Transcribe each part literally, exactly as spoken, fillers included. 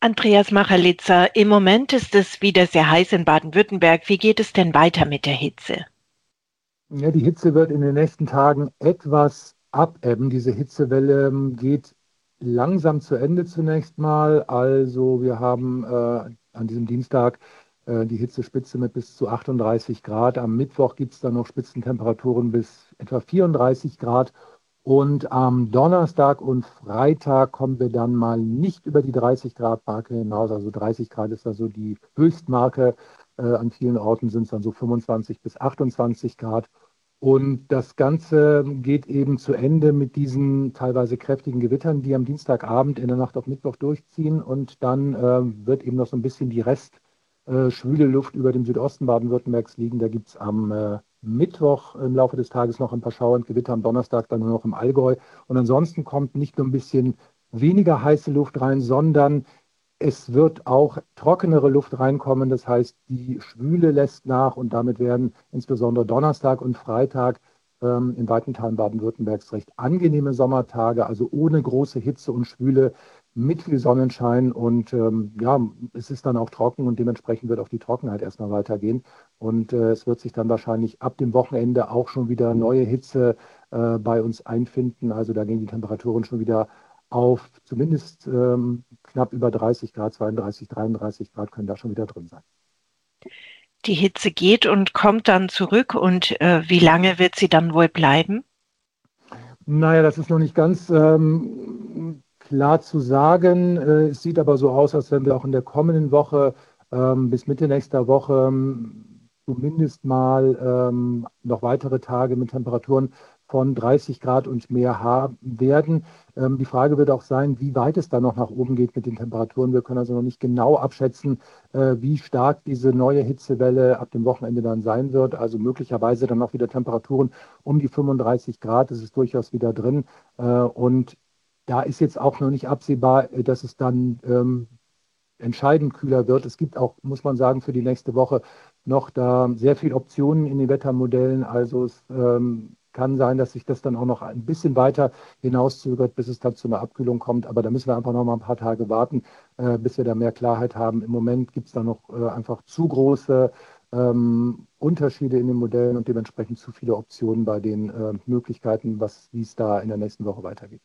Andreas Machalitzer, im Moment ist es wieder sehr heiß in Baden-Württemberg. Wie geht es denn weiter mit der Hitze? Ja, die Hitze wird in den nächsten Tagen etwas abebben. Diese Hitzewelle ähm, geht langsam zu Ende zunächst mal. Also wir haben äh, an diesem Dienstag äh, die Hitzespitze mit bis zu achtunddreißig Grad. Am Mittwoch gibt es dann noch Spitzentemperaturen bis etwa vierunddreißig Grad. Und am Donnerstag und Freitag kommen wir dann mal nicht über die dreißig Grad Marke hinaus. Also dreißig Grad ist da so die Höchstmarke. Äh, an vielen Orten sind es dann so fünfundzwanzig bis achtundzwanzig Grad. Und das Ganze geht eben zu Ende mit diesen teilweise kräftigen Gewittern, die am Dienstagabend in der Nacht auf Mittwoch durchziehen. Und dann äh, wird eben noch so ein bisschen die Rest äh, schwüle Luft über dem Südosten Baden-Württembergs liegen. Da gibt es am äh, Mittwoch im Laufe des Tages noch ein paar Schauer und Gewitter, am Donnerstag dann nur noch im Allgäu. Und ansonsten kommt nicht nur ein bisschen weniger heiße Luft rein, sondern es wird auch trockenere Luft reinkommen. Das heißt, die Schwüle lässt nach und damit werden insbesondere Donnerstag und Freitag ähm, in weiten Teilen Baden-Württembergs recht angenehme Sommertage, also ohne große Hitze und Schwüle, mit viel Sonnenschein. Und ähm, ja, es ist dann auch trocken und dementsprechend wird auch die Trockenheit erstmal weitergehen. Und äh, es wird sich dann wahrscheinlich ab dem Wochenende auch schon wieder neue Hitze äh, bei uns einfinden. Also da gehen die Temperaturen schon wieder auf zumindest ähm, knapp über dreißig Grad, zweiunddreißig, dreiunddreißig Grad können da schon wieder drin sein. Die Hitze geht und kommt dann zurück und äh, wie lange wird sie dann wohl bleiben? Naja, das ist noch nicht ganz ähm, klar zu sagen. Äh, es sieht aber so aus, als wenn wir auch in der kommenden Woche ähm, bis Mitte nächster Woche ähm, zumindest mal ähm, noch weitere Tage mit Temperaturen von dreißig Grad und mehr haben werden. Ähm, die Frage wird auch sein, wie weit es dann noch nach oben geht mit den Temperaturen. Wir können also noch nicht genau abschätzen, äh, wie stark diese neue Hitzewelle ab dem Wochenende dann sein wird. Also möglicherweise dann auch wieder Temperaturen um die fünfunddreißig Grad. Das ist durchaus wieder drin. Äh, und da ist jetzt auch noch nicht absehbar, äh, dass es dann ähm, entscheidend kühler wird. Es gibt auch, muss man sagen, für die nächste Woche noch da sehr viele Optionen in den Wettermodellen. Also es ähm, kann sein, dass sich das dann auch noch ein bisschen weiter hinauszögert, bis es dann zu einer Abkühlung kommt. Aber da müssen wir einfach noch mal ein paar Tage warten, äh, bis wir da mehr Klarheit haben. Im Moment gibt es da noch äh, einfach zu große ähm, Unterschiede in den Modellen und dementsprechend zu viele Optionen bei den äh, Möglichkeiten, was, wie es da in der nächsten Woche weitergeht.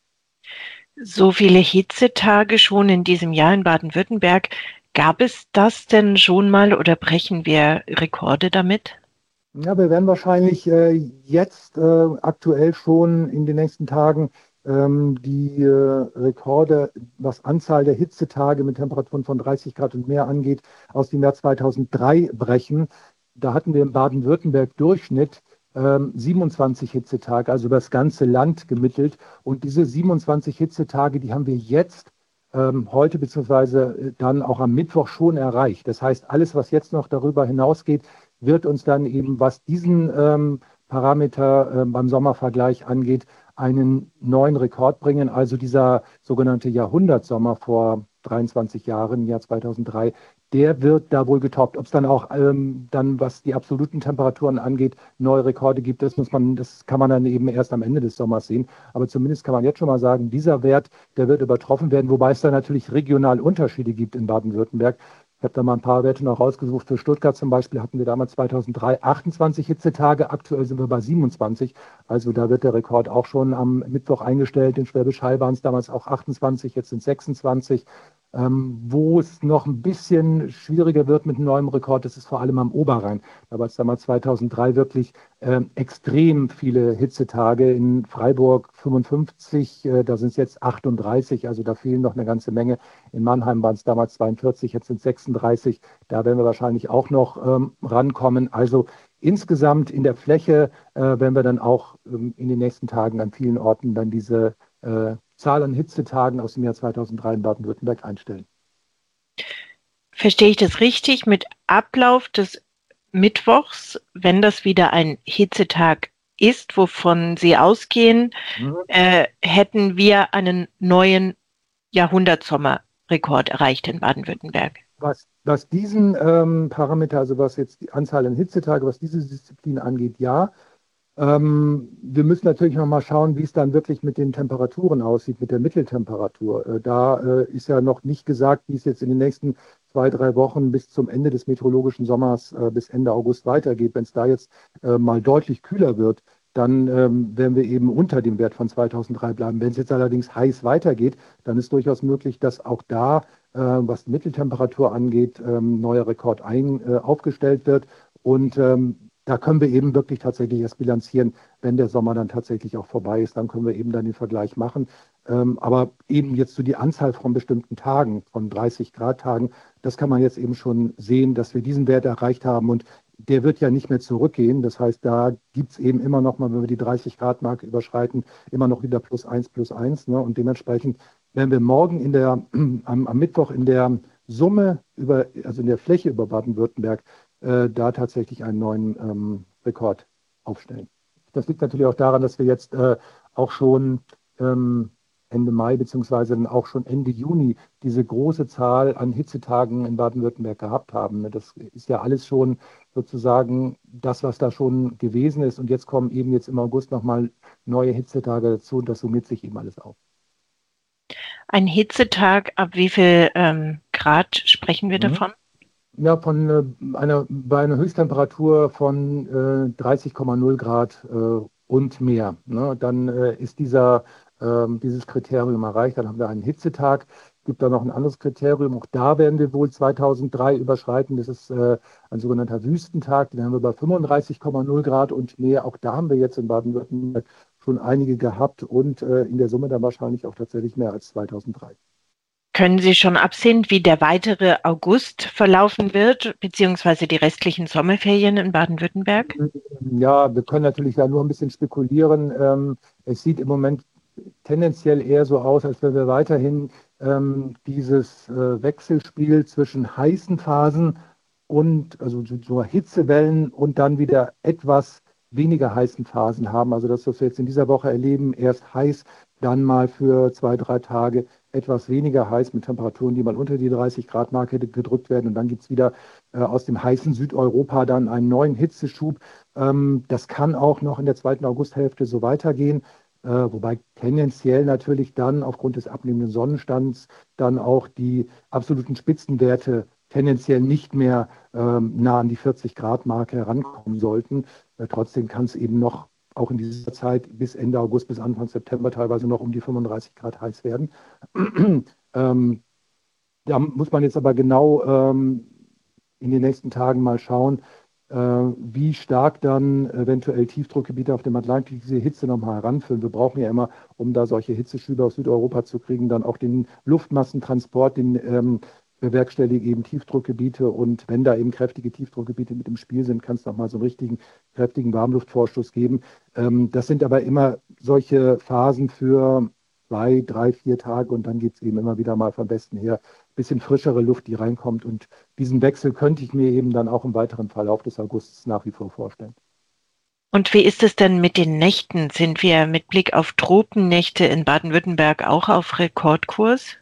So viele Hitzetage schon in diesem Jahr in Baden-Württemberg. Gab es das denn schon mal oder brechen wir Rekorde damit? Ja, wir werden wahrscheinlich äh, jetzt äh, aktuell schon in den nächsten Tagen ähm, die äh, Rekorde, was Anzahl der Hitzetage mit Temperaturen von dreißig Grad und mehr angeht, aus dem Jahr zweitausenddrei brechen. Da hatten wir im Baden-Württemberg Durchschnitt ähm, siebenundzwanzig Hitzetage, also über das ganze Land gemittelt. Und diese siebenundzwanzig Hitzetage, die haben wir jetzt ähm, heute beziehungsweise dann auch am Mittwoch schon erreicht. Das heißt, alles, was jetzt noch darüber hinausgeht, wird uns dann eben, was diesen ähm, Parameter äh, beim Sommervergleich angeht, einen neuen Rekord bringen. Also dieser sogenannte Jahrhundertsommer vor dreiundzwanzig Jahren, im Jahr zweitausenddrei, der wird da wohl getoppt. Ob es dann auch ähm, dann, was die absoluten Temperaturen angeht, neue Rekorde gibt, das muss man, das kann man dann eben erst am Ende des Sommers sehen. Aber zumindest kann man jetzt schon mal sagen, dieser Wert, der wird übertroffen werden, wobei es da natürlich regional Unterschiede gibt in Baden-Württemberg. Ich habe da mal ein paar Werte noch rausgesucht. Für Stuttgart zum Beispiel hatten wir damals zweitausenddrei achtundzwanzig Hitzetage. Aktuell sind wir bei siebenundzwanzig. Also da wird der Rekord auch schon am Mittwoch eingestellt. In Schwäbisch Hall waren es damals auch achtundzwanzig, jetzt sind es sechsundzwanzig. Ähm, wo es noch ein bisschen schwieriger wird mit einem neuen Rekord, das ist vor allem am Oberrhein. Da war es damals zweitausenddrei wirklich ähm, extrem viele Hitzetage. In Freiburg fünfundfünfzig, äh, da sind es jetzt achtunddreißig, also da fehlen noch eine ganze Menge. In Mannheim waren es damals zweiundvierzig, jetzt sind es sechsunddreißig. Da werden wir wahrscheinlich auch noch ähm, rankommen. Also insgesamt in der Fläche äh, werden wir dann auch ähm, in den nächsten Tagen an vielen Orten dann diese äh, Zahl an Hitzetagen aus dem Jahr zweitausenddrei in Baden-Württemberg einstellen. Verstehe ich das richtig? Mit Ablauf des Mittwochs, wenn das wieder ein Hitzetag ist, wovon Sie ausgehen, Mhm. äh, hätten wir einen neuen Jahrhundertsommerrekord erreicht in Baden-Württemberg. Was, was diesen ähm, Parameter, also was jetzt die Anzahl an Hitzetage, was diese Disziplin angeht, ja. Ähm, wir müssen natürlich noch mal schauen, wie es dann wirklich mit den Temperaturen aussieht, mit der Mitteltemperatur. Äh, da äh, ist ja noch nicht gesagt, wie es jetzt in den nächsten zwei, drei Wochen bis zum Ende des meteorologischen Sommers, äh, bis Ende August weitergeht. Wenn es da jetzt äh, mal deutlich kühler wird, dann ähm, werden wir eben unter dem Wert von zweitausenddrei bleiben. Wenn es jetzt allerdings heiß weitergeht, dann ist durchaus möglich, dass auch da, äh, was die Mitteltemperatur angeht, ähm, neuer Rekord ein, äh, aufgestellt wird. Und ähm, da können wir eben wirklich tatsächlich erst bilanzieren, wenn der Sommer dann tatsächlich auch vorbei ist. Dann können wir eben dann den Vergleich machen. Ähm, aber eben jetzt so die Anzahl von bestimmten Tagen, von dreißig Grad Tagen, das kann man jetzt eben schon sehen, dass wir diesen Wert erreicht haben. Und der wird ja nicht mehr zurückgehen. Das heißt, da gibt es eben immer noch mal, wenn wir die dreißig Grad Marke überschreiten, immer noch wieder plus eins, plus eins. Ne? Und dementsprechend werden wir morgen in der, am, am Mittwoch in der Summe über, also in der Fläche über Baden-Württemberg, äh, da tatsächlich einen neuen ähm, Rekord aufstellen. Das liegt natürlich auch daran, dass wir jetzt äh, auch schon ähm, Ende Mai beziehungsweise dann auch schon Ende Juni diese große Zahl an Hitzetagen in Baden-Württemberg gehabt haben. Das ist ja alles schon sozusagen das, was da schon gewesen ist. Und jetzt kommen eben jetzt im August nochmal neue Hitzetage dazu und das summiert sich eben alles auf. Ein Hitzetag, ab wie viel ähm, Grad sprechen wir Mhm. davon? Ja, von äh, einer, bei einer Höchsttemperatur von äh, dreißig Komma null Grad äh, und mehr. Ne? Dann äh, ist dieser, ähm, dieses Kriterium erreicht. Dann haben wir einen Hitzetag. Es gibt da noch ein anderes Kriterium. Auch da werden wir wohl zweitausenddrei überschreiten. Das ist äh, ein sogenannter Wüstentag. Den haben wir bei fünfunddreißig Komma null Grad und mehr. Auch da haben wir jetzt in Baden-Württemberg schon einige gehabt und äh, in der Summe dann wahrscheinlich auch tatsächlich mehr als zweitausenddrei. Können Sie schon absehen, wie der weitere August verlaufen wird, beziehungsweise die restlichen Sommerferien in Baden-Württemberg? Ja, wir können natürlich da nur ein bisschen spekulieren. Ähm, es sieht im Moment tendenziell eher so aus, als wenn wir weiterhin ähm, dieses äh, Wechselspiel zwischen heißen Phasen und also so so Hitzewellen und dann wieder etwas weniger heißen Phasen haben. Also das, was wir jetzt in dieser Woche erleben, erst heiß, dann mal für zwei, drei Tage etwas weniger heiß mit Temperaturen, die mal unter die dreißig Grad Marke gedrückt werden. Und dann gibt es wieder äh, aus dem heißen Südeuropa dann einen neuen Hitzeschub. Ähm, das kann auch noch in der zweiten Augusthälfte so weitergehen. Äh, wobei tendenziell natürlich dann aufgrund des abnehmenden Sonnenstands dann auch die absoluten Spitzenwerte tendenziell nicht mehr ähm, nah an die vierzig Grad Marke herankommen sollten. Äh, trotzdem kann es eben noch auch in dieser Zeit bis Ende August, bis Anfang September teilweise noch um die fünfunddreißig Grad heiß werden. ähm, Da muss man jetzt aber genau ähm, in den nächsten Tagen mal schauen, äh, wie stark dann eventuell Tiefdruckgebiete auf dem Atlantik diese Hitze nochmal heranführen. Wir brauchen ja immer, um da solche Hitzeschübe aus Südeuropa zu kriegen, dann auch den Luftmassentransport, den ähm, bewerkstelligen eben Tiefdruckgebiete. Und wenn da eben kräftige Tiefdruckgebiete mit im Spiel sind, kann es nochmal so einen richtigen kräftigen Warmluftvorstoß geben. Ähm, das sind aber immer solche Phasen für zwei, drei, vier Tage und dann geht es eben immer wieder mal vom Westen her bisschen frischere Luft, die reinkommt. Und diesen Wechsel könnte ich mir eben dann auch im weiteren Verlauf des Augusts nach wie vor vorstellen. Und wie ist es denn mit den Nächten? Sind wir mit Blick auf Tropennächte in Baden-Württemberg auch auf Rekordkurs?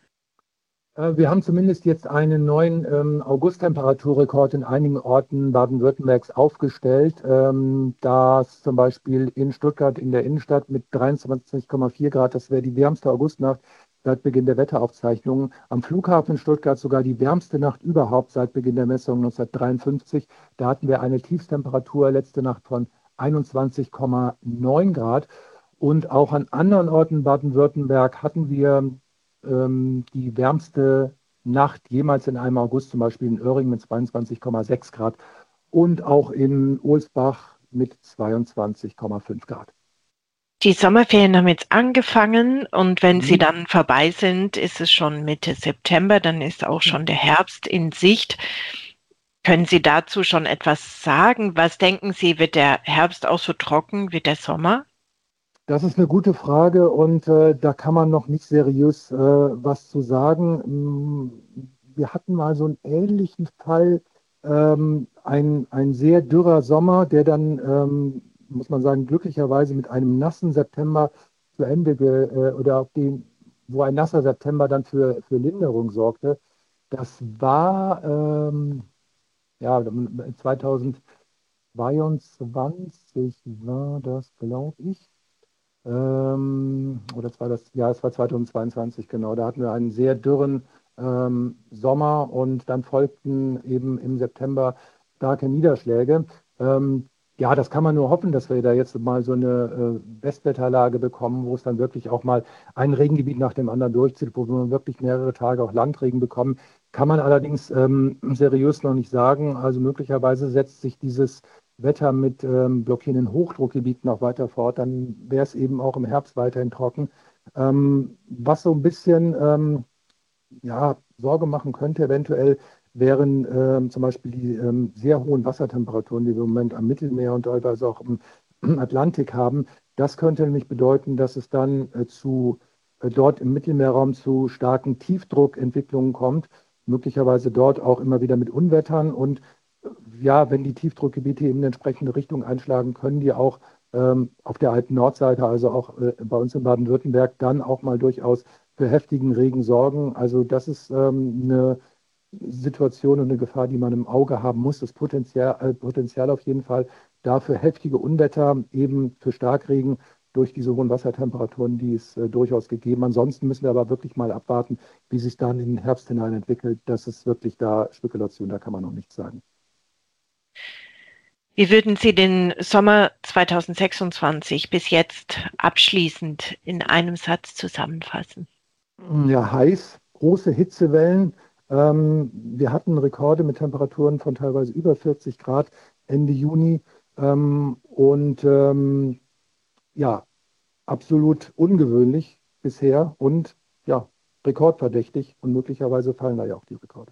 Äh, Wir haben zumindest jetzt einen neuen ähm, August-Temperaturrekord in einigen Orten Baden-Württembergs aufgestellt. Ähm, das zum Beispiel in Stuttgart in der Innenstadt mit dreiundzwanzig Komma vier Grad, das wäre die wärmste Augustnacht seit Beginn der Wetteraufzeichnungen. Am Flughafen in Stuttgart sogar die wärmste Nacht überhaupt seit Beginn der Messung neunzehnhundertdreiundfünfzig. Da hatten wir eine Tiefstemperatur letzte Nacht von einundzwanzig Komma neun Grad. Und auch an anderen Orten Baden-Württemberg hatten wir ähm, die wärmste Nacht jemals in einem August, zum Beispiel in Öhring mit zweiundzwanzig Komma sechs Grad und auch in Ohlsbach mit zweiundzwanzig Komma fünf Grad. Die Sommerferien haben jetzt angefangen und wenn sie Mhm. dann vorbei sind, ist es schon Mitte September, dann ist auch schon der Herbst in Sicht. Können Sie dazu schon etwas sagen? Was denken Sie, wird der Herbst auch so trocken wie der Sommer? Das ist eine gute Frage und äh, da kann man noch nicht seriös äh, was zu sagen. Mm, Wir hatten mal so einen ähnlichen Fall, ähm, ein, ein sehr dürrer Sommer, der dann, ähm, muss man sagen, glücklicherweise mit einem nassen September zu Ende, ge, äh, oder auf den, wo ein nasser September dann für, für Linderung sorgte. Das war ähm, ja, zweitausend. zweitausendzweiundzwanzig war das, glaube ich. Ähm, oder es war das, ja, es war zweitausendzweiundzwanzig, genau. Da hatten wir einen sehr dürren ähm, Sommer und dann folgten eben im September starke Niederschläge. Ähm, ja, das kann man nur hoffen, dass wir da jetzt mal so eine äh, Bestwetterlage bekommen, wo es dann wirklich auch mal ein Regengebiet nach dem anderen durchzieht, wo wir wirklich mehrere Tage auch Landregen bekommen. Kann man allerdings ähm, seriös noch nicht sagen. Also möglicherweise setzt sich dieses Wetter mit ähm, blockierenden Hochdruckgebieten noch weiter fort, dann wäre es eben auch im Herbst weiterhin trocken. Ähm, was so ein bisschen ähm, ja, Sorge machen könnte, eventuell wären ähm, zum Beispiel die ähm, sehr hohen Wassertemperaturen, die wir im Moment am Mittelmeer und teilweise auch im Atlantik haben. Das könnte nämlich bedeuten, dass es dann äh, zu äh, dort im Mittelmeerraum zu starken Tiefdruckentwicklungen kommt, möglicherweise dort auch immer wieder mit Unwettern. Und äh, ja, wenn die Tiefdruckgebiete eben eine entsprechende Richtung einschlagen, können die auch ähm, auf der alten Nordseite, also auch äh, bei uns in Baden-Württemberg, dann auch mal durchaus für heftigen Regen sorgen. Also das ist ähm, eine Situation und eine Gefahr, die man im Auge haben muss. Das Potenzial, äh, Potenzial auf jeden Fall dafür heftige Unwetter, eben für Starkregen durch diese hohen Wassertemperaturen, die ist äh, durchaus gegeben. Ansonsten müssen wir aber wirklich mal abwarten, wie sich dann in den Herbst hinein entwickelt. Das ist wirklich da Spekulation, da kann man noch nichts sagen. Wie würden Sie den Sommer zweitausendsechsundzwanzig bis jetzt abschließend in einem Satz zusammenfassen? Ja, heiß, große Hitzewellen. Ähm, wir hatten Rekorde mit Temperaturen von teilweise über vierzig Grad Ende Juni. Ähm, und ähm, ja, absolut ungewöhnlich bisher und ja, rekordverdächtig. Und möglicherweise fallen da ja auch die Rekorde.